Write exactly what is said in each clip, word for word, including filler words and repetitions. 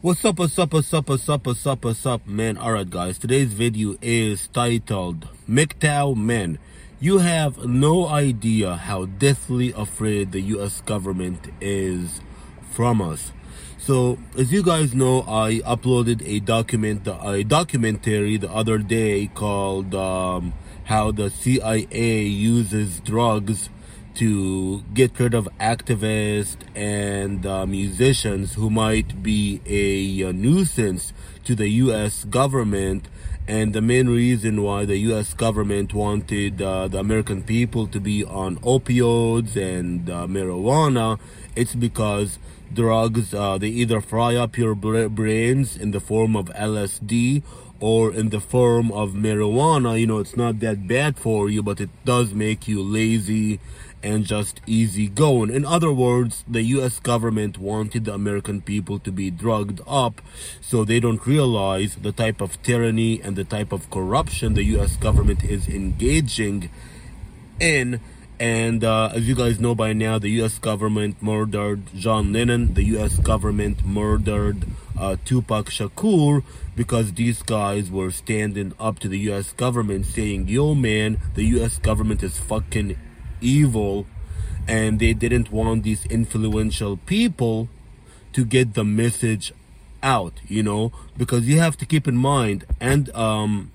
What's up, what's up, what's up, what's up, what's up, what's up, man? Alright guys, today's video is titled M G T O W Men. You have no idea how deathly afraid the U S government is from us. So, as you guys know, I uploaded a document, a documentary the other day called um, How the C I A Uses Drugs to get rid of activists and uh, musicians who might be a, a nuisance to the U S government. And the main reason why the U S government wanted uh, the American people to be on opioids and uh, marijuana, it's because drugs, uh, they either fry up your brains in the form of L S D or in the form of marijuana. You know, it's not that bad for you, but it does make you lazy and just easy going. In other words, the U S government wanted the American people to be drugged up so they don't realize the type of tyranny and the type of corruption the U S government is engaging in. And uh, as you guys know by now, the U S government murdered John Lennon. The U S government murdered uh, Tupac Shakur because these guys were standing up to the U S government saying, yo man, the U S government is fucking evil, and they didn't want these influential people to get the message out, you know, because you have to keep in mind, and um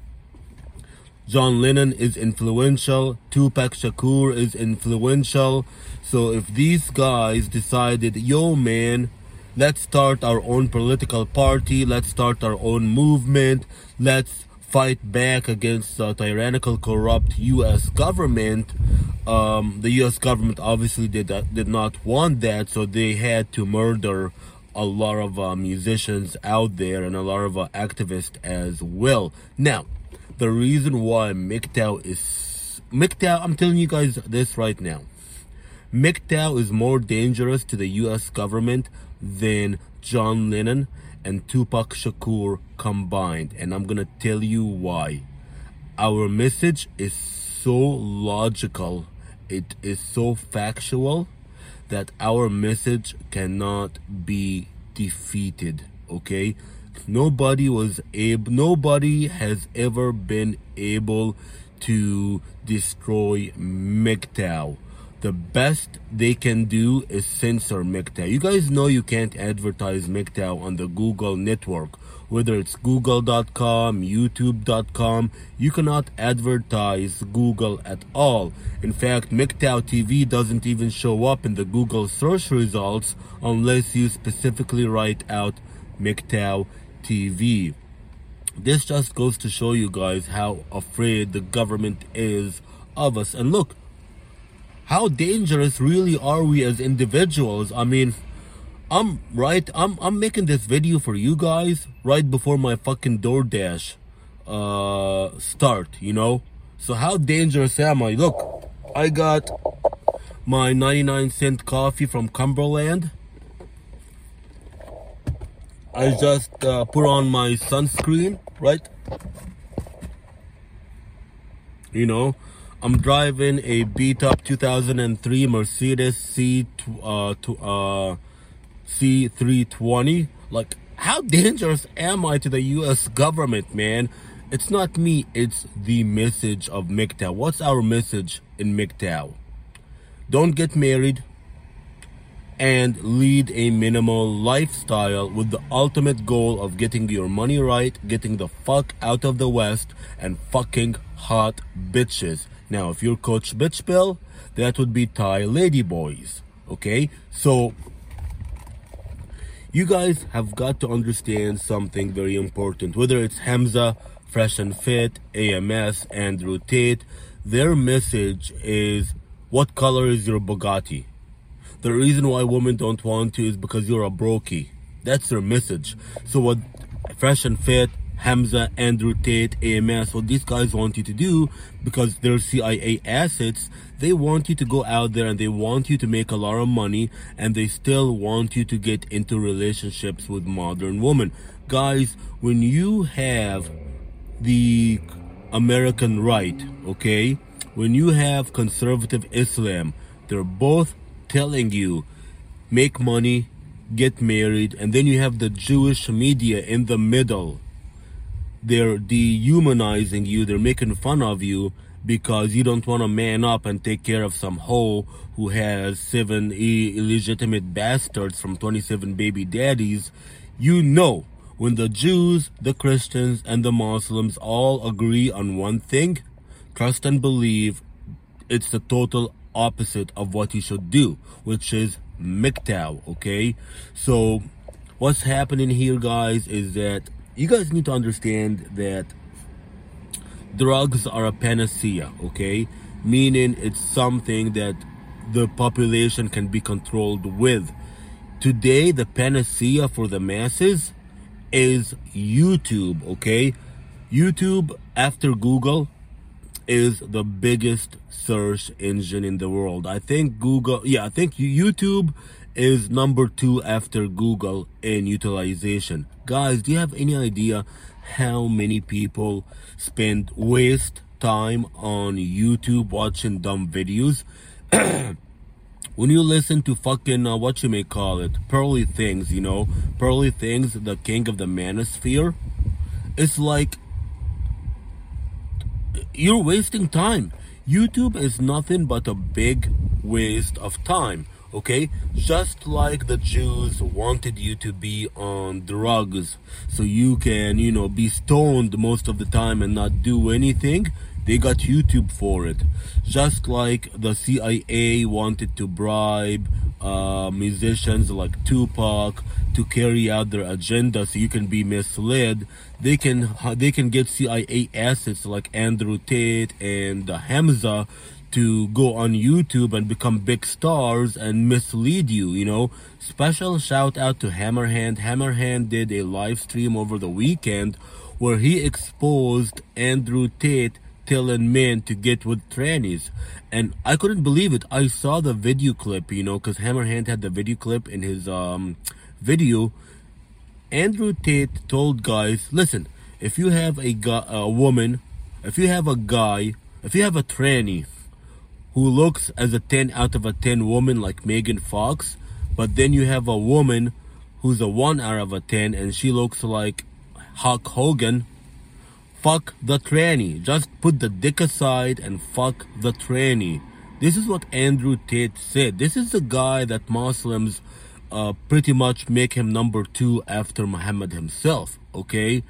John Lennon is influential, Tupac Shakur is influential. So if these guys decided, yo man, let's start our own political party, let's start our own movement, let's fight back against the tyrannical, corrupt U S government, um, the U S government obviously did that, did not want that, so they had to murder a lot of uh, musicians out there and a lot of uh, activists as well. Now, the reason why M G T O W is... M G T O W, I'm telling you guys this right now. M G T O W is more dangerous to the U S government than John Lennon and Tupac Shakur combined. And I'm gonna tell you why. Our message is so logical, it is so factual, that our message cannot be defeated, okay? Nobody was able, nobody has ever been able to destroy M G T O W. The best they can do is censor M G T O W. You guys know you can't advertise M G T O W on the Google network, whether it's google dot com, youtube dot com. You cannot advertise Google at all. In fact, M G T O W T V doesn't even show up in the Google search results unless you specifically write out M G T O W T V. This just goes to show you guys how afraid the government is of us. And look, how dangerous really are we as individuals? I mean, I'm right, I'm I'm making this video for you guys right before my fucking DoorDash uh start, you know? So how dangerous am I? Look, I got my ninety-nine cent coffee from Cumberland. I just uh, put on my sunscreen, right? You know, I'm driving a beat up two thousand three Mercedes C uh, to, uh, C three twenty. Like, how dangerous am I to the U S government, man? It's not me, it's the message of M G T O W. What's our message in M G T O W? Don't get married and lead a minimal lifestyle with the ultimate goal of getting your money right, getting the fuck out of the West, and fucking hot bitches. Now, if you're Coach Bitch Bill, that would be Thai ladyboys, okay? So, you guys have got to understand something very important. Whether it's Hamza, Fresh and Fit, A M S, Andrew Tate, their message is, what color is your Bugatti? The reason why women don't want you is because you're a brokey. That's their message. So what Fresh and Fit, Hamza, Andrew Tate, A M S, what these guys want you to do, because they're C I A assets, they want you to go out there and they want you to make a lot of money, and they still want you to get into relationships with modern women. Guys, when you have the American right, okay, when you have conservative Islam, they're both telling you, make money, get married, and then you have the Jewish media in the middle. They're dehumanizing you, they're making fun of you because you don't want to man up and take care of some hoe who has seven illegitimate bastards from twenty-seven baby daddies. You know, when the Jews, the Christians, and the Muslims all agree on one thing, trust and believe, it's the total opposite of what you should do, which is M G T O W, okay? So what's happening here, guys, is that you guys need to understand that drugs are a panacea, okay? Meaning it's something that the population can be controlled with. Today, the panacea for the masses is YouTube, okay? YouTube, after Google, is the biggest search engine in the world. I think Google, yeah, I think YouTube is number two after Google in utilization. Guys, do you have any idea how many people spend waste time on YouTube watching dumb videos? When you listen to fucking, uh, what you may call it, Pearly Things, you know, Pearly Things, the king of the manosphere, it's like, you're wasting time. YouTube is nothing but a big waste of time, okay? Just like the Jews wanted you to be on drugs so you can, you know, be stoned most of the time and not do anything, they got YouTube for it. Just like the C I A wanted to bribe uh, musicians like Tupac to carry out their agenda so you can be misled, they can they can get C I A assets like Andrew Tate and uh, Hamza to go on YouTube and become big stars and mislead you, you know. Special shout out to Hammerhand. Hammerhand did a live stream over the weekend where he exposed Andrew Tate telling men to get with trannies, and I couldn't believe it. I saw the video clip, you know, because Hammerhand had the video clip in his um video. Andrew Tate told guys, listen, if you have a guy, a woman, if you have a guy, if you have a tranny who looks as a ten out of a ten woman like Megan Fox, but then you have a woman who's a one out of a ten and she looks like Hulk Hogan, fuck the tranny. Just put the dick aside and fuck the tranny. This is what Andrew Tate said. This is the guy that Muslims uh, pretty much make him number two after Muhammad himself, okay?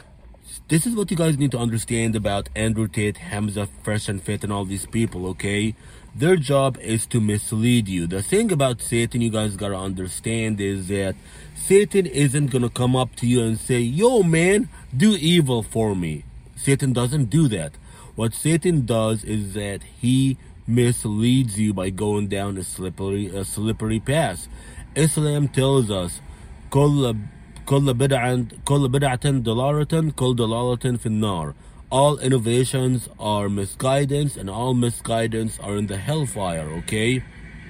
This is what you guys need to understand about Andrew Tate, Hamza, Fresh and Fit, and all these people, okay? Their job is to mislead you. The thing about Satan you guys gotta understand is that Satan isn't gonna come up to you and say, yo man, do evil for me. Satan doesn't do that. What Satan does is that he misleads you by going down a slippery, a slippery path. Islam tells us, كل كل بدعة كل بدعة ضلالة كل ضلالة في النار. All innovations are misguidance, and all misguidance are in the hellfire, okay?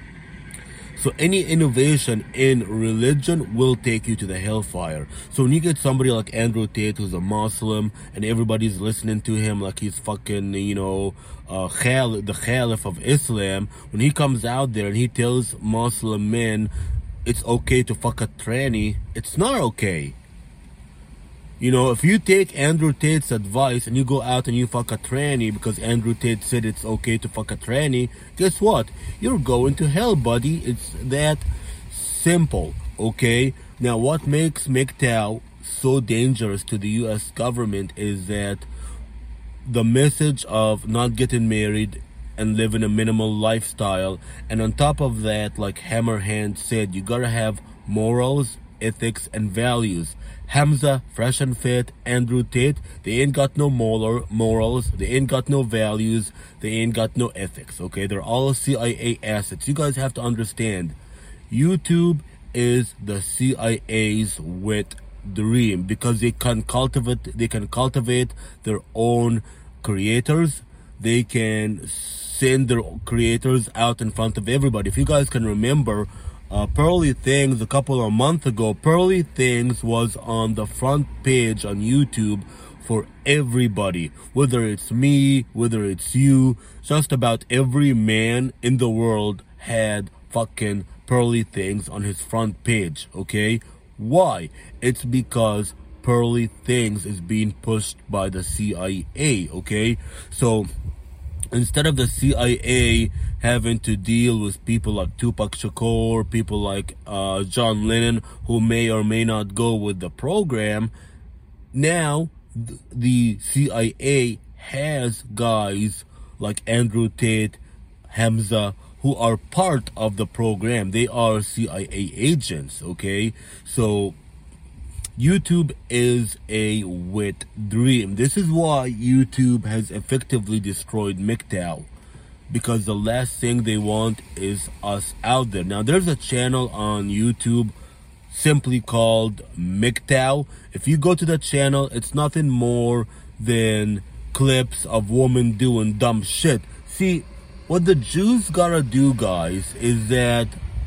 So any innovation in religion will take you to the hellfire. So when you get somebody like Andrew Tate, who's a Muslim, and everybody's listening to him like he's fucking, you know, uh, Khal- the Caliph of Islam, when he comes out there and he tells Muslim men it's okay to fuck a tranny, it's not okay. You know, if you take Andrew Tate's advice and you go out and you fuck a tranny because Andrew Tate said it's okay to fuck a tranny, guess what? You're going to hell, buddy. It's that simple, okay? Now, what makes M G T O W so dangerous to the U S government is that the message of not getting married and living a minimal lifestyle, and on top of that, like Hammerhand said, you gotta have morals, ethics, and values. Hamza, Fresh and Fit, Andrew Tate, they ain't got no moral, morals, they ain't got no values, they ain't got no ethics, okay? They're all C I A assets. You guys have to understand, YouTube is the C I A's wet dream because they can cultivate, they can cultivate their own creators. They can send their creators out in front of everybody. If you guys can remember, Uh, Pearly Things, a couple of months ago, Pearly Things was on the front page on YouTube for everybody. Whether it's me, whether it's you, just about every man in the world had fucking Pearly Things on his front page, okay? Why? It's because Pearly Things is being pushed by the C I A, okay? So instead of the C I A having to deal with people like Tupac Shakur, people like uh, John Lennon, who may or may not go with the program, now th- the C I A has guys like Andrew Tate, Hamza, who are part of the program. They are C I A agents, okay? So YouTube is a wet dream. This is why YouTube has effectively destroyed M G T O W, because the last thing they want is us out there. Now, there's a channel on YouTube simply called M G T O W. If you go to the channel, it's nothing more than clips of women doing dumb shit. See, what the Jews gotta do, guys, is that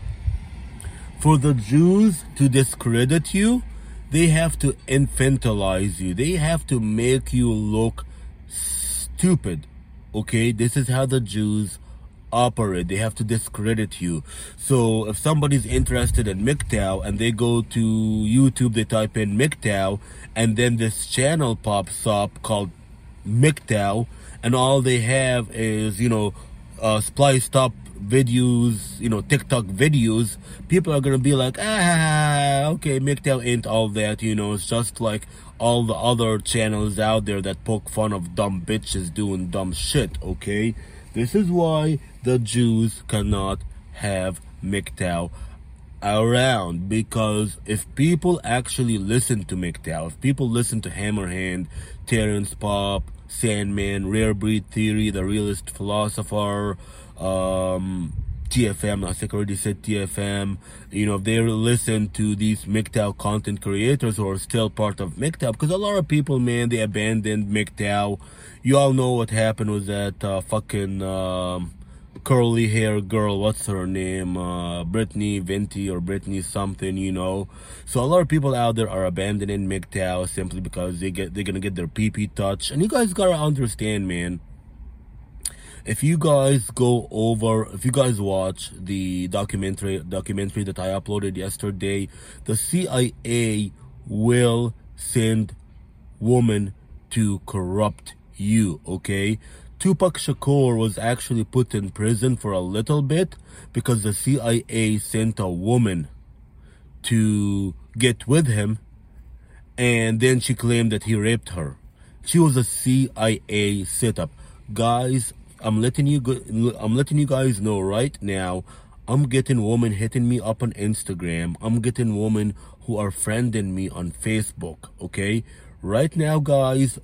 for the Jews to discredit you, they have to infantilize you. They have to make you look stupid, okay? This is how the Jews operate. They have to discredit you. So if somebody's interested in M G T O W and they go to YouTube, they type in M G T O W, and then this channel pops up called M G T O W, and all they have is, you know, uh, spliced up videos, you know, TikTok videos, people are gonna be like, ah, okay, M G T O W ain't all that, you know, it's just like all the other channels out there that poke fun of dumb bitches doing dumb shit, okay? This is why the Jews cannot have M G T O W around, because if people actually listen to M G T O W, if people listen to Hammerhand, Terrence Popp, Sandman, Rare Breed Theory, The Realist Philosopher, um, T F M, I think I already said T F M, you know, if they listen to these M G T O W content creators who are still part of M G T O W, because a lot of people, man, they abandoned M G T O W. You all know what happened with that uh, fucking um, curly hair girl, what's her name, uh, Brittany Venti or Brittany something, you know. So a lot of people out there are abandoning M G T O W simply because they get, they're gonna get their pee-pee touch. And you guys gotta understand, man, if you guys go over, if you guys watch the documentary documentary that I uploaded yesterday, the C I A will send women to corrupt you, okay? Tupac Shakur was actually put in prison for a little bit because the C I A sent a woman to get with him, and then she claimed that he raped her. She was a C I A setup. Guys, I'm letting you go, I'm letting you guys know right now, I'm getting women hitting me up on Instagram. I'm getting women who are friending me on Facebook, okay? Right now, guys,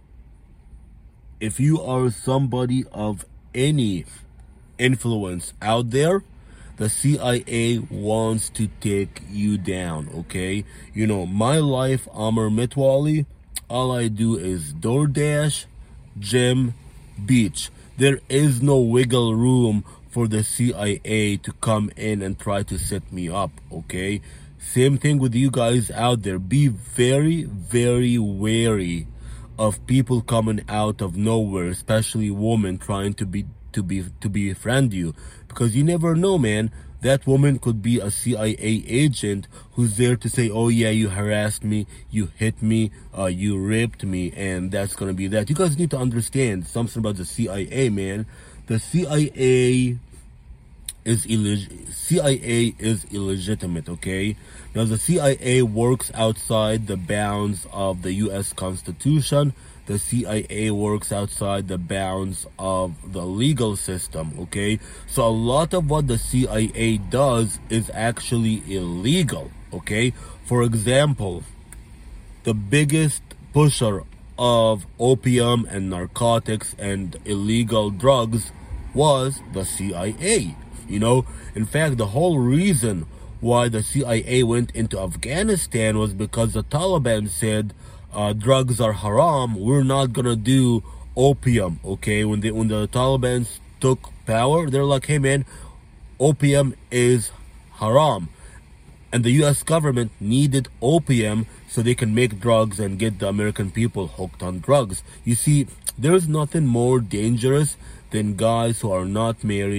if you are somebody of any influence out there, the C I A wants to take you down, okay? You know, my life, Amr Mitwali, all I do is DoorDash, gym, beach. There is no wiggle room for the C I A to come in and try to set me up, okay? Same thing with you guys out there. Be very, very wary of people coming out of nowhere, especially women trying to be to be to befriend you, because you never know, man. That woman could be a C I A agent who's there to say, oh yeah, you harassed me, you hit me, uh, you raped me, and that's gonna be that. You guys need to understand something about the C I A, man. The C I A is illeg- C I A is illegitimate, okay? Now, the C I A works outside the bounds of the U S Constitution. The C I A works outside the bounds of the legal system, okay? So a lot of what the C I A does is actually illegal, okay? For example, the biggest pusher of opium and narcotics and illegal drugs was the C I A, you know? In fact, the whole reason why the C I A went into Afghanistan was because the Taliban said, Uh, drugs are haram, we're not gonna do opium, okay? When they when the Taliban took power, they're like, hey man, opium is haram. And the U S government needed opium so they can make drugs and get the American people hooked on drugs. You see, there's nothing more dangerous than guys who are not married,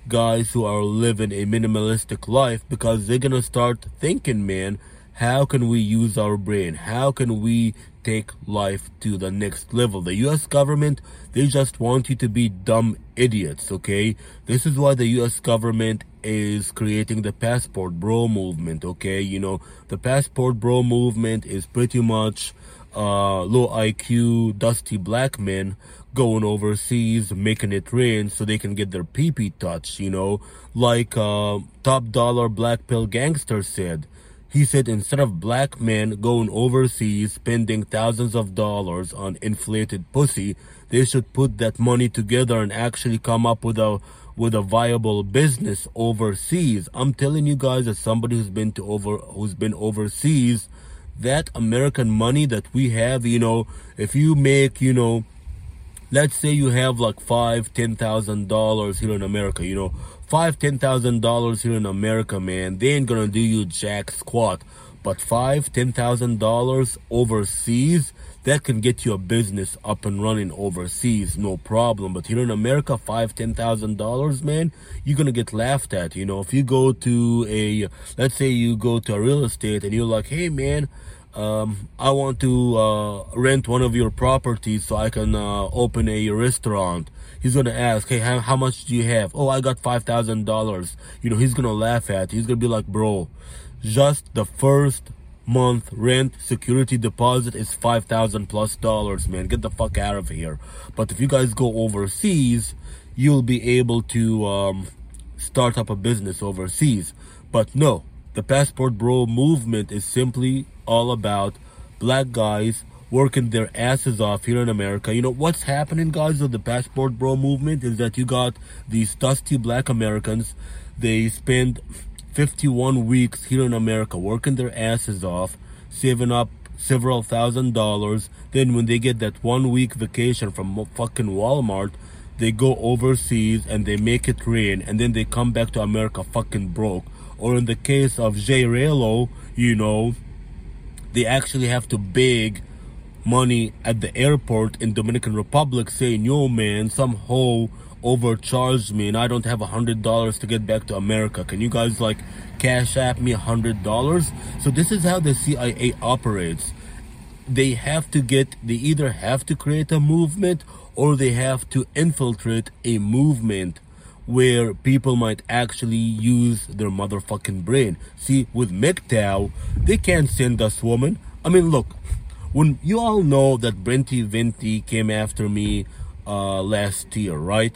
guys who are living a minimalistic life, because they're gonna start thinking, man, how can we use our brain? How can we take life to the next level? The U S government, they just want you to be dumb idiots, okay? This is why the U S government is creating the Passport Bro movement, okay? You know, the Passport Bro movement is pretty much uh, low I Q, dusty black men going overseas, making it rain so they can get their pee-pee touch, you know? Like uh, Top Dollar Black Pill Gangster said. He said instead of black men going overseas spending thousands of dollars on inflated pussy, they should put that money together and actually come up with a with a viable business overseas. I'm telling you guys, as somebody who's been to over who's been overseas, that American money that we have, you know, if you make, you know, let's say you have like five, ten thousand dollars here in America, you know, five, ten thousand dollars here in America, man, they ain't gonna do you jack squat. But five, ten thousand dollars overseas, that can get you a business up and running overseas, no problem. But here in America, five, ten thousand dollars, man, you're gonna get laughed at. You know, if you go to a, let's say you go to a real estate and you're like, hey, man, um, I want to uh, rent one of your properties so I can uh, open a restaurant. He's gonna ask, hey, how, how much do you have? Oh, I got five thousand dollars. You know, he's gonna laugh at you. He's gonna be like, bro, just the first month rent security deposit is five thousand plus dollars, man. Get the fuck out of here. But if you guys go overseas, you'll be able to um, start up a business overseas. But no, the Passport Bro movement is simply all about black guys working their asses off here in America. You know what's happening, guys, with the Passport Bro movement is that you got these dusty black Americans. They spend fifty-one weeks here in America working their asses off, saving up several thousand dollars. Then when they get that one week vacation from fucking Walmart, they go overseas and they make it rain, and then they come back to America fucking broke. Or in the case of Jay Relo, you know, they actually have to beg money at the airport in Dominican Republic, saying, yo, man, some hoe overcharged me and I don't have a hundred dollars to get back to America. Can you guys like cash app me a hundred dollars? So this is how the C I A operates. They have to get, they either have to create a movement or they have to infiltrate a movement where people might actually use their motherfucking brain. See, with M G T O W, they can't send us woman. I mean, look, when you all know that Brenty Venti came after me uh, last year, right?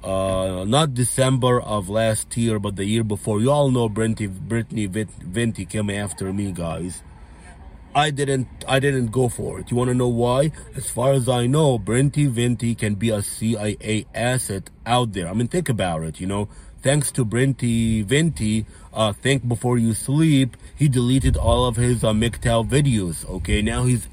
Uh, not December of last year, but the year before. You all know Brenty, Brittany Venti came after me, guys. I didn't, I didn't go for it. You want to know why? As far as I know, Brenty Venti can be a C I A asset out there. I mean, think about it, you know. Thanks to Brenty Venti, uh, think before you sleep, he deleted all of his uh, M G T O W videos, okay? Now he's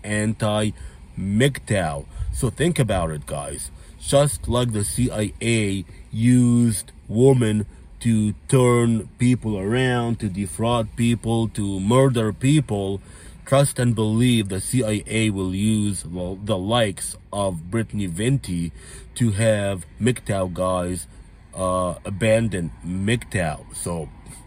anti-M G T O W. So think about it, guys. Just like the C I A used women to turn people around, to defraud people, to murder people, trust and believe the C I A will use, well, the likes of Brittany Venti to have M G T O W guys uh, abandon M G T O W. So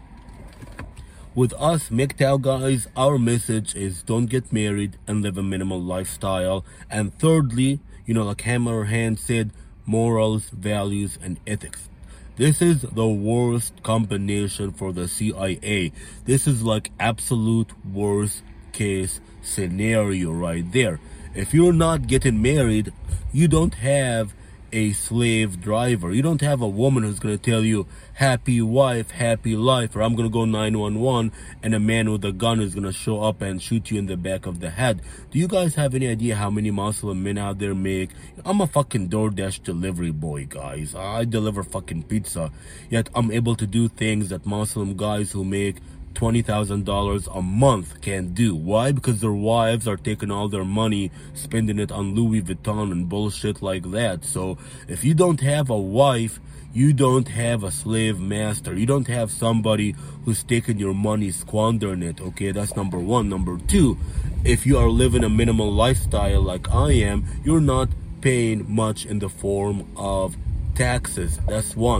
with us M G T O W guys, our message is don't get married and live a minimal lifestyle. And thirdly, you know, like Hammerhand said, morals, values, and ethics. This is the worst combination for the C I A. This is like absolute worst case scenario right there. If you're not getting married, you don't have a slave driver. You don't have a woman who's going to tell you happy wife, happy life, or I'm going to go nine one one and a man with a gun is going to show up and shoot you in the back of the head. Do you guys have any idea how many Muslim men out there make? I'm a fucking DoorDash delivery boy, guys. I deliver fucking pizza, yet I'm able to do things that Muslim guys who make twenty thousand dollars a month can't do. Why? Because their wives are taking all their money, spending it on Louis Vuitton and bullshit like that. So if you don't have a wife, you don't have a slave master. You don't have somebody who's taking your money, squandering it. Okay, that's number one. Number two, if you are living a minimal lifestyle like I am, you're not paying much in the form of taxes. That's one.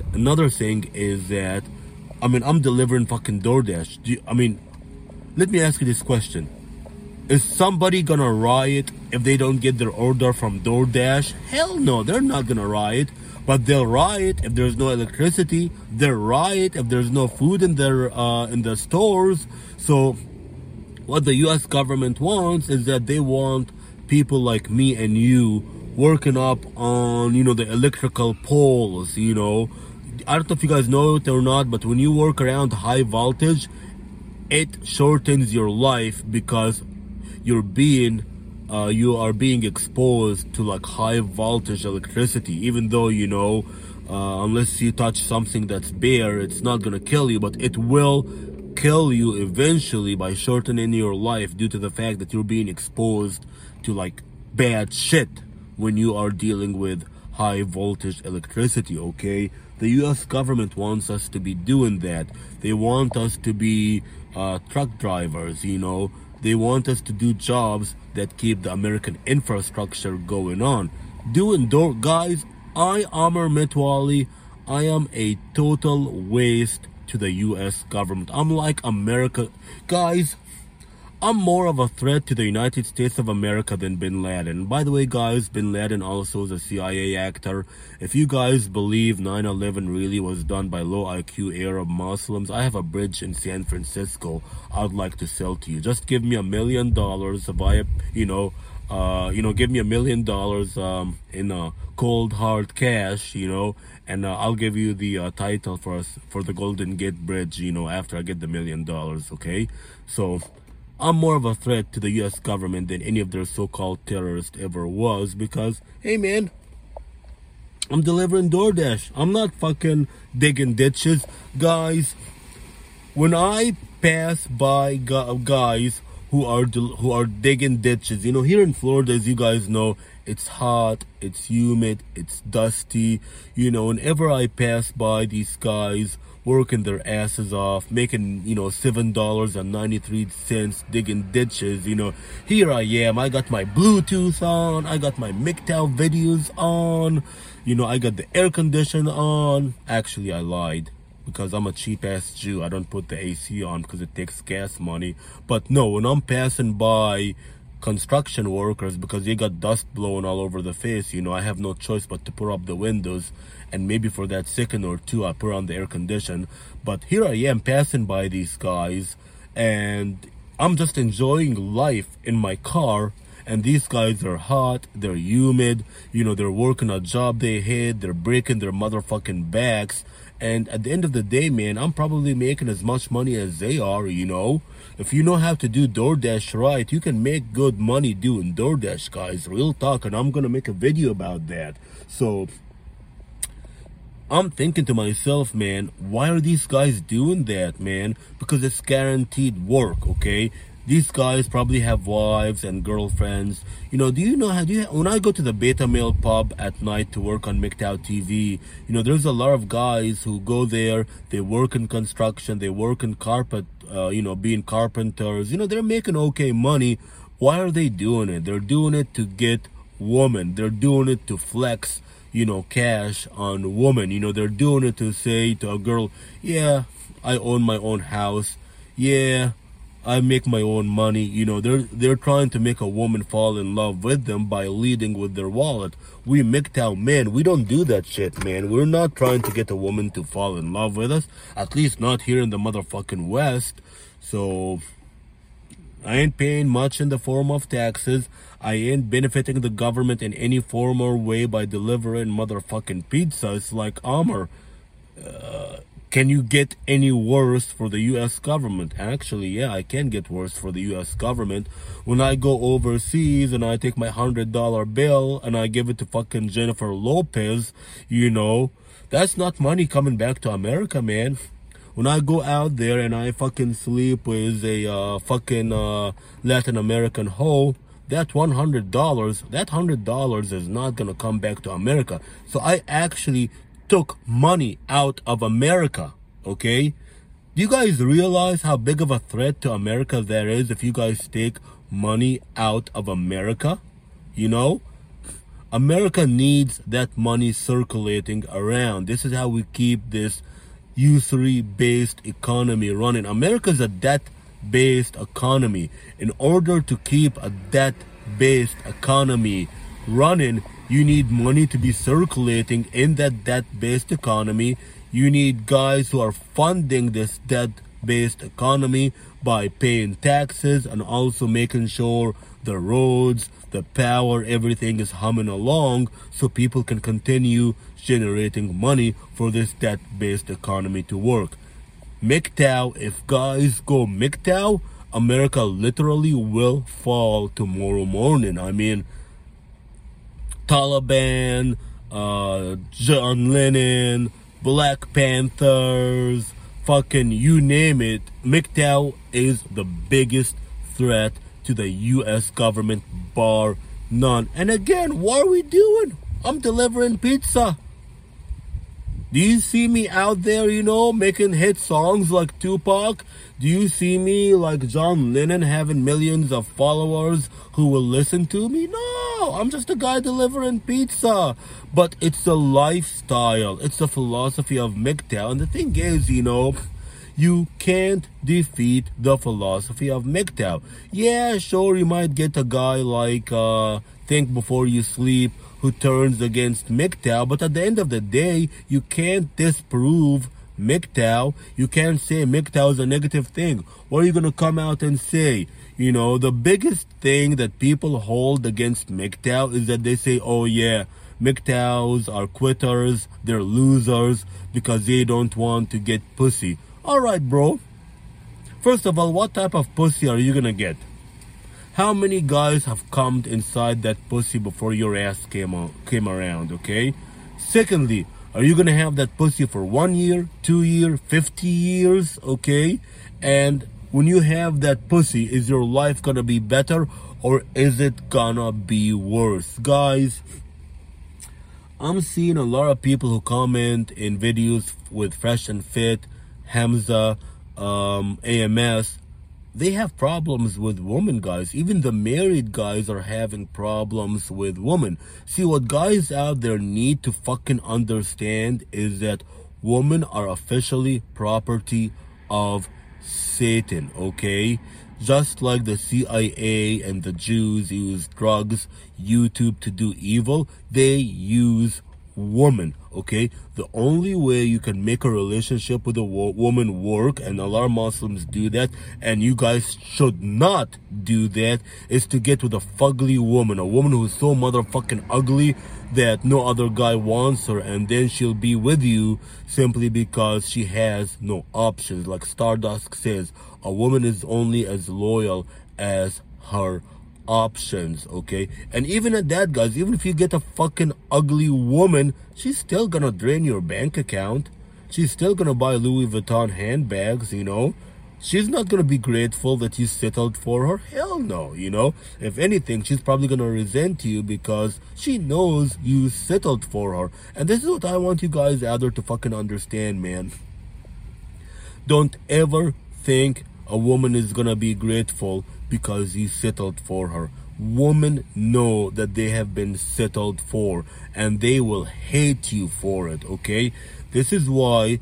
Another thing is that, I mean, I'm delivering fucking DoorDash. Do you, I mean, let me ask you this question. Is somebody gonna riot if they don't get their order from DoorDash? Hell no, they're not gonna riot. But they'll riot if there's no electricity. They'll riot if there's no food in their uh, in the stores. So what the U S government wants is that they want people like me and you working up on, you know, the electrical poles, you know. I don't know if you guys know it or not, but when you work around high voltage, it shortens your life because you're being uh, you are being exposed to like high voltage electricity. Even though, you know, uh, unless you touch something that's bare, it's not gonna kill you, but it will kill you eventually by shortening your life due to the fact that you're being exposed to like bad shit when you are dealing with high voltage electricity. Okay, the U S government wants us to be doing that. They want us to be uh, truck drivers, you know. They want us to do jobs that keep the American infrastructure going on. Doing door, guys, I, Amr Metwali, I am a total waste to the U S government. I'm like America. Guys, I'm more of a threat to the United States of America than Bin Laden. By the way, guys, Bin Laden also is a C I A actor. If you guys believe nine eleven really was done by low I Q Arab Muslims, I have a bridge in San Francisco I'd like to sell to you. Just give me a million dollars via, you know, uh, you know, give me a million dollars um, in a cold hard cash, you know, and uh, I'll give you the uh, title for us for the Golden Gate Bridge, you know, after I get the million dollars. Okay, so I'm more of a threat to the U S government than any of their so-called terrorists ever was, because, hey man, I'm delivering DoorDash. I'm not fucking digging ditches. Guys, when I pass by gu guys who are who are digging ditches, you know, here in Florida, as you guys know, it's hot, it's humid, it's dusty. You know, whenever I pass by these guys working their asses off, making, you know, seven dollars and ninety-three cents digging ditches, you know, here I am. I got my Bluetooth on, I got my M G T O W videos on, you know, I got the air conditioner on. Actually, I lied, because I'm a cheap-ass Jew. I don't put the A C on because it takes gas money. But no, when I'm passing by construction workers, because they got dust blowing all over the face, you know, I have no choice but to put up the windows, and maybe for that second or two I put on the air condition. But here I am passing by these guys, and I'm just enjoying life in my car, and these guys are hot, they're humid, you know, they're working a job they hate, they're breaking their motherfucking backs, and at the end of the day, man, I'm probably making as much money as they are, you know. If you know how to do DoorDash right, you can make good money doing DoorDash, guys. Real talk, and I'm gonna make a video about that. So I'm thinking to myself, man, why are these guys doing that, man? Because it's guaranteed work, okay? These guys probably have wives and girlfriends. You know, do you know how, do you, when I go to the Beta Male pub at night to work on M G T O W T V, you know, there's a lot of guys who go there, they work in construction, they work in carpet, uh, you know, being carpenters. You know, they're making okay money. Why are they doing it? They're doing it to get women. They're doing it to flex, you know, cash on women. You know, they're doing it to say to a girl, yeah, I own my own house. Yeah, I make my own money. You know, they're they're trying to make a woman fall in love with them by leading with their wallet. We M G T O W men, we don't do that shit, man. We're not trying to get a woman to fall in love with us. At least not here in the motherfucking West. So I ain't paying much in the form of taxes. I ain't benefiting the government in any form or way by delivering motherfucking pizza. It's like, Amr, uh, can you get any worse for the U S government? Actually, yeah, I can get worse for the U S government. When I go overseas and I take my hundred dollar bill and I give it to fucking Jennifer Lopez, you know, that's not money coming back to America, man. When I go out there and I fucking sleep with a uh, fucking uh, Latin American hoe, that one hundred dollars, that one hundred dollars is not gonna come back to America. So I actually took money out of America, okay? Do you guys realize how big of a threat to America that is if you guys take money out of America? You know? America needs that money circulating around. This is how we keep this usury-based economy running. America is a debt-based economy. In order to keep a debt-based economy running, you need money to be circulating in that debt-based economy. You need guys who are funding this debt-based economy by paying taxes and also making sure the roads, the power, everything is humming along so people can continue generating money for this debt-based economy to work. M G T O W, if guys go M G T O W, America literally will fall tomorrow morning. I mean, Taliban, uh, John Lennon, Black Panthers, fucking you name it. M G T O W is the biggest threat to the U S government, bar none. And again, what are we doing? I'm delivering pizza. Do you see me out there, you know, making hit songs like Tupac? Do you see me like John Lennon having millions of followers who will listen to me? No, I'm just a guy delivering pizza. But it's the lifestyle. It's the philosophy of M G T O W. And the thing is, you know, you can't defeat the philosophy of M G T O W. Yeah, sure, you might get a guy like uh, Think Before You Sleep who turns against M G T O W, but at the end of the day, you can't disprove M G T O W. You can't say M G T O W is a negative thing. What are you going to come out and say? You know, the biggest thing that people hold against M G T O W is that they say, oh yeah, M G T O Ws are quitters, they're losers because they don't want to get pussy. Alright, bro. First of all, what type of pussy are you gonna get? How many guys have come inside that pussy before your ass came on, came around, okay? Secondly, are you gonna have that pussy for one year, two years, fifty years, okay? And when you have that pussy, is your life gonna be better or is it gonna be worse? Guys, I'm seeing a lot of people who comment in videos with Fresh and Fit, Hamza, um, A M S. They have problems with women, guys. Even the married guys are having problems with women. See, what guys out there need to fucking understand is that women are officially property of Satan, okay? Just like the C I A and the Jews use drugs, YouTube to do evil, they use woman, okay? The only way you can make a relationship with a wo woman work, and a lot of Muslims do that, and you guys should not do that, is to get with a fugly woman, a woman who's so motherfucking ugly that no other guy wants her, and then she'll be with you simply because she has no options. Like Stardust says, a woman is only as loyal as her options, okay? And even at that, guys, even if you get a fucking ugly woman, she's still gonna drain your bank account. She's still gonna buy Louis Vuitton handbags, you know? She's not gonna be grateful that you settled for her. Hell no, you know? If anything, she's probably gonna resent you because she knows you settled for her. And this is what I want you guys out there to fucking understand, man. Don't ever think a woman is gonna be grateful because you settled for her. Women know that they have been settled for and they will hate you for it, okay? This is why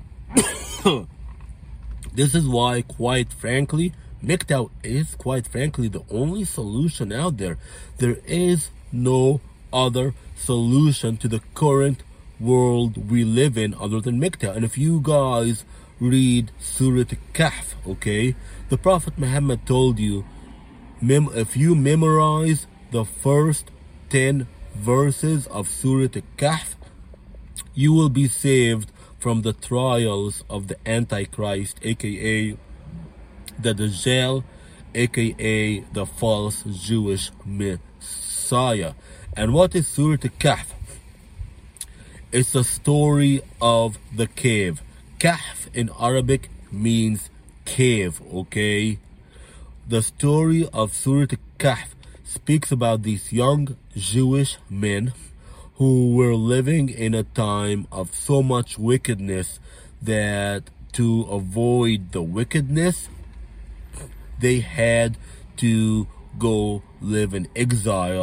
this is why, quite frankly, M G T O W is, quite frankly, the only solution out there. There is no other solution to the current world we live in other than M G T O W. And if you guys read Surah Al-Kahf, okay, the Prophet Muhammad told you, mem if you memorize the first ten verses of Surah Al-Kahf, you will be saved from the trials of the Antichrist, aka the Dajjal, aka the false Jewish Messiah. And what is Surah Al-Kahf? It's a story of the cave. Kahf in Arabic means cave, okay? The story of Surah Al-Kahf speaks about these young Jewish men who were living in a time of so much wickedness that to avoid the wickedness, they had to go live in exile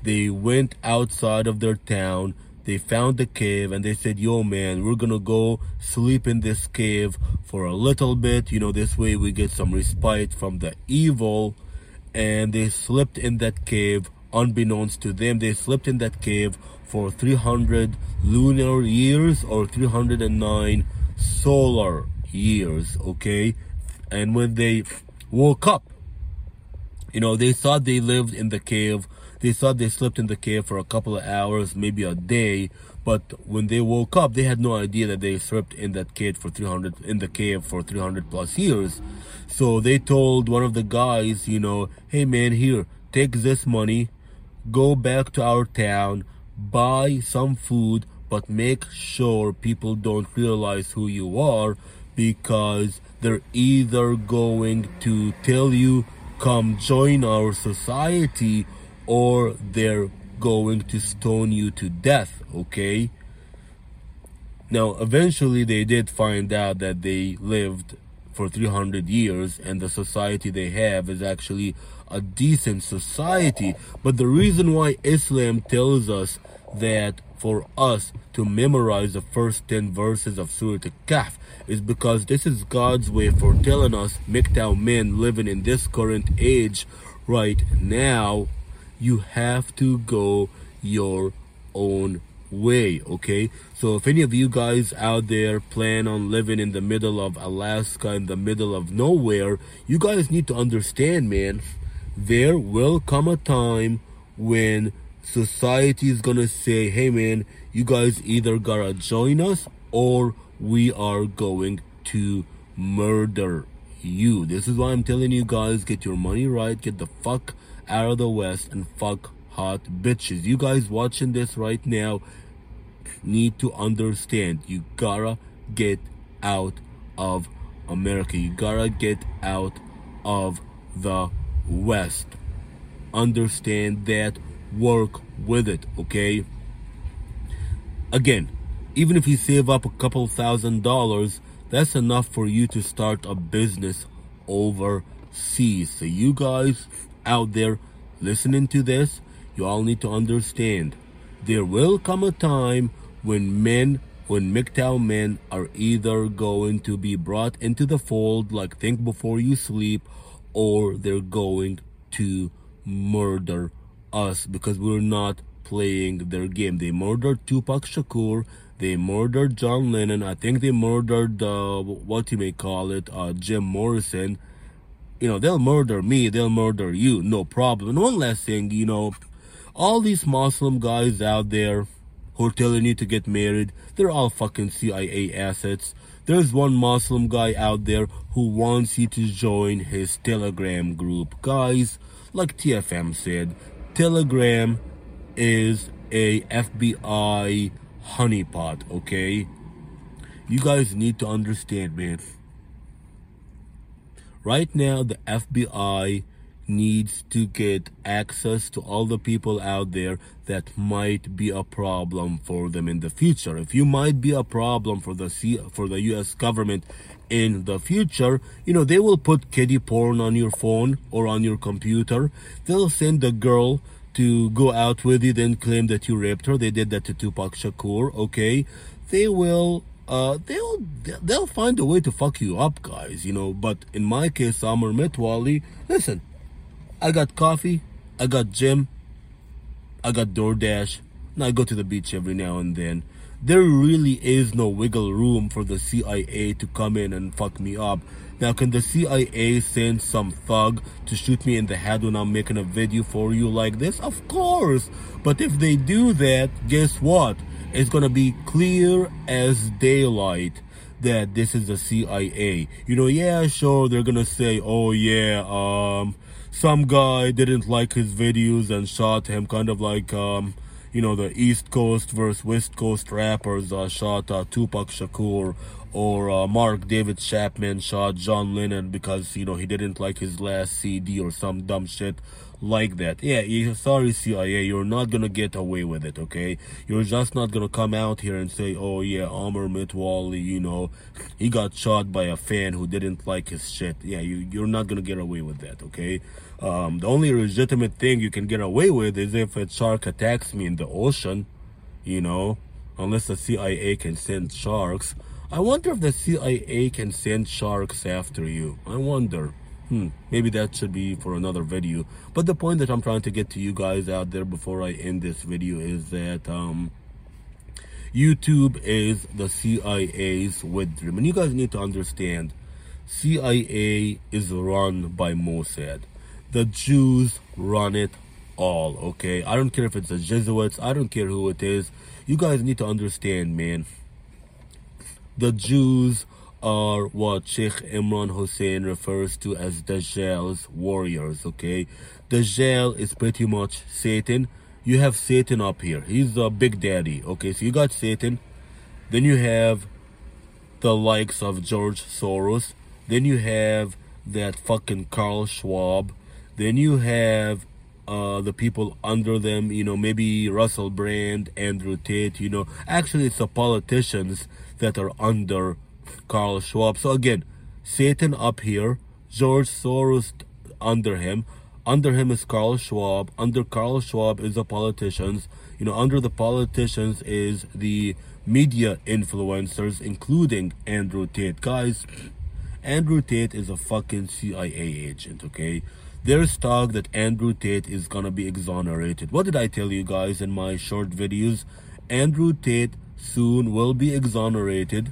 They went outside of their town. They found the cave and they said, yo man, we're gonna go sleep in this cave for a little bit. You know, this way we get some respite from the evil. And they slept in that cave. Unbeknownst to them, they slept in that cave for three hundred lunar years or three hundred nine solar years, okay? And when they woke up, you know, they thought they lived in the cave. They thought they slept in the cave for a couple of hours, maybe a day. But when they woke up, they had no idea that they slept in that cave for three hundred in the cave for three hundred plus years. So they told one of the guys, you know, hey man, here, take this money, go back to our town, buy some food, but make sure people don't realize who you are, because they're either going to tell you, come join our society, or they're going to stone you to death, okay? Now, eventually they did find out that they lived for three hundred years, and the society they have is actually a decent society. But the reason why Islam tells us that for us to memorize the first ten verses of Surah Al-Kahf is because this is God's way for telling us, M G T O W men living in this current age right now, you have to go your own way, okay? So if any of you guys out there plan on living in the middle of Alaska, in the middle of nowhere, you guys need to understand, man, there will come a time when society is gonna say, hey man, you guys either gotta join us or we are going to murder you. This is why I'm telling you guys, get your money right, get the fuck out of the West and fuck hot bitches. You guys watching this right now need to understand, you gotta get out of America. You gotta get out of the West. Understand that, work with it, okay? Again, even if you save up a couple thousand dollars, that's enough for you to start a business overseas. So you guys out there listening to this, you all need to understand, there will come a time when men, when M G T O W men are either going to be brought into the fold, like think before you sleep, or they're going to murder us because we're not playing their game. They murdered Tupac Shakur, they murdered John Lennon, I think they murdered, uh, what you may call it, uh, Jim Morrison. You know, they'll murder me, they'll murder you, no problem. And one last thing, you know, all these Muslim guys out there who are telling you to get married, they're all fucking C I A assets. There's one Muslim guy out there who wants you to join his Telegram group. Guys, like T F M said, Telegram is a F B I honeypot, okay? You guys need to understand, man. Right now, the F B I needs to get access to all the people out there that might be a problem for them in the future. If you might be a problem for the C for the U S government in the future, you know, they will put kiddie porn on your phone or on your computer. They'll send a girl to go out with you, then claim that you raped her. They did that to Tupac Shakur, okay? They will uh they'll they'll find a way to fuck you up, guys, you know. But in my case, Amr Mitwali, listen, I got coffee, I got gym, I got DoorDash, and I go to the beach every now and then. There really is no wiggle room for the C I A to come in and fuck me up. Now, can the C I A send some thug to shoot me in the head when I'm making a video for you like this? Of course. But if they do that, guess what? It's gonna be clear as daylight that this is the C I A. You know, yeah, sure, they're gonna say, oh yeah, um, some guy didn't like his videos and shot him, kind of like, um, you know, the East Coast versus West Coast rappers uh, shot uh, Tupac Shakur, or uh, Mark David Chapman shot John Lennon because, you know, he didn't like his last C D or some dumb shit like that. Yeah, you, sorry C I A, you're not gonna get away with it, okay? You're just not gonna come out here and say, oh yeah, Amr Mitwali, you know, he got shot by a fan who didn't like his shit. Yeah, you, you're not gonna get away with that, okay? Um, the only legitimate thing you can get away with is if a shark attacks me in the ocean, you know, unless the C I A can send sharks. I wonder if the C I A can send sharks after you. I wonder. Hmm, maybe that should be for another video. But the point that I'm trying to get to you guys out there before I end this video is that um, YouTube is the C I A's wet dream. And you guys need to understand, C I A is run by Mossad. The Jews run it all, okay? I don't care if it's the Jesuits. I don't care who it is. You guys need to understand, man. The Jews are what Sheikh Imran Hussein refers to as Dajjal's warriors, okay? Dajjal is pretty much Satan. You have Satan up here. He's the big daddy, okay? So you got Satan. Then you have the likes of George Soros. Then you have that fucking Carl Schwab. Then you have uh, the people under them, you know, maybe Russell Brand, Andrew Tate, you know. Actually, it's the politicians that are under Carl Schwab. So again, Satan up here, George Soros under him. Under him is Carl Schwab. Under Carl Schwab is the politicians. You know, under the politicians is the media influencers, including Andrew Tate. Guys, Andrew Tate is a fucking C I A agent, okay? There's talk that Andrew Tate is gonna be exonerated. What did I tell you guys in my short videos? Andrew Tate soon will be exonerated,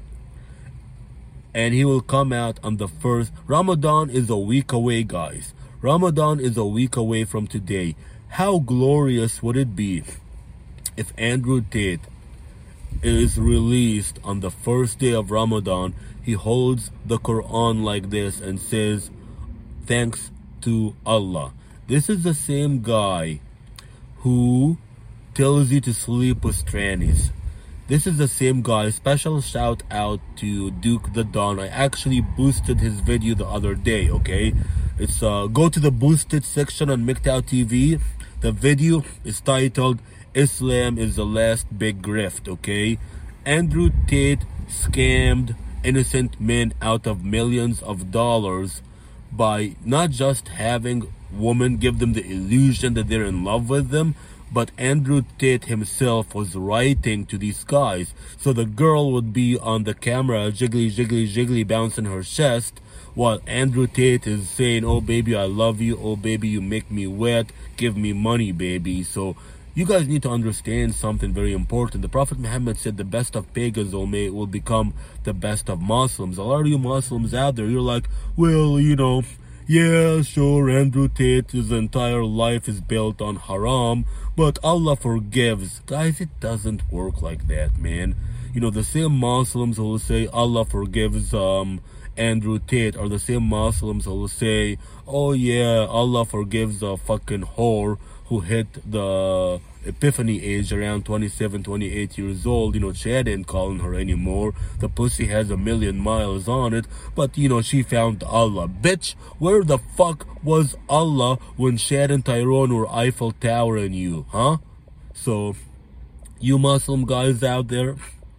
and he will come out on the first. Ramadan is a week away, guys. Ramadan is a week away from today. How glorious would it be if Andrew Tate is released on the first day of Ramadan? He holds the Quran like this and says, thanks to Allah. This is the same guy who tells you to sleep with trannies. This is the same guy. Special shout out to Duke the Don. I actually boosted his video the other day, okay? It's uh go to the boosted section on M G T O W T V. The video is titled Islam is the Last Big Grift, okay? Andrew Tate scammed innocent men out of millions of dollars by not just having women give them the illusion that they're in love with them, but Andrew Tate himself was writing to these guys. So the girl would be on the camera jiggly, jiggly, jiggly, bouncing her chest, while Andrew Tate is saying, oh baby, I love you. Oh baby, you make me wet. Give me money, baby. So you guys need to understand something very important. The Prophet Muhammad said the best of pagans will, may, will become the best of Muslims. A lot of you Muslims out there, you're like, well, you know, yeah, sure, Andrew Tate, his entire life is built on haram, but Allah forgives. Guys, it doesn't work like that, man. You know, the same Muslims who will say Allah forgives um Andrew Tate are the same Muslims who will say, oh yeah, Allah forgives a fucking whore who hit the epiphany age around twenty-seven, twenty-eight years old. You know, Chad ain't calling her anymore. The pussy has a million miles on it, but you know, she found Allah. Bitch, where the fuck was Allah when Chad and Tyrone were Eiffel Towering you, huh? So, you Muslim guys out there,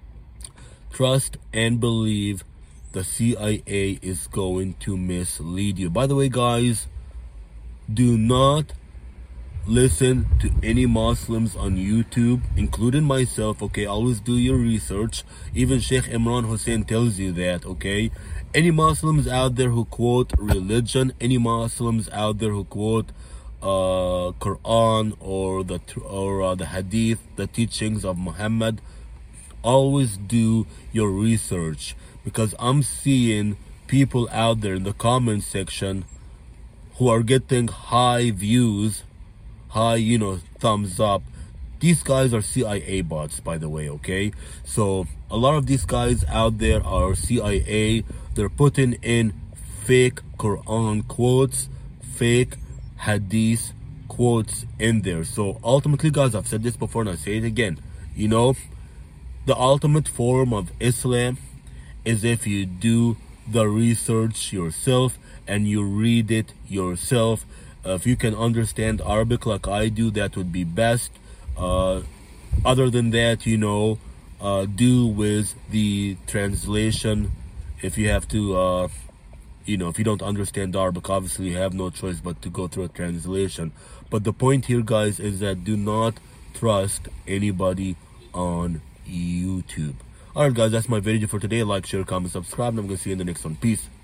trust and believe the C I A is going to mislead you. By the way, guys, do not listen to any Muslims on YouTube, including myself, okay? Always do your research. Even Sheikh Imran Hussein tells you that, okay? Any Muslims out there who quote religion, any Muslims out there who quote uh, Quran or the or uh, the Hadith, the teachings of Muhammad, always do your research, because I'm seeing people out there in the comment section who are getting high views, high, you know, thumbs up. These guys are C I A bots, by the way, okay? So a lot of these guys out there are C I A. They're putting in fake Quran quotes, fake Hadith quotes in there. So ultimately, guys, I've said this before and I say it again, you know, the ultimate form of Islam is if you do the research yourself and you read it yourself. Uh, if you can understand Arabic like I do, that would be best. Uh, other than that, you know, uh, do with the translation. If you have to uh, you know, if you don't understand Arabic, obviously you have no choice but to go through a translation. But the point here, guys, is that do not trust anybody on YouTube. Alright guys, that's my video for today. Like, share, comment, subscribe, and I'm gonna see you in the next one. Peace.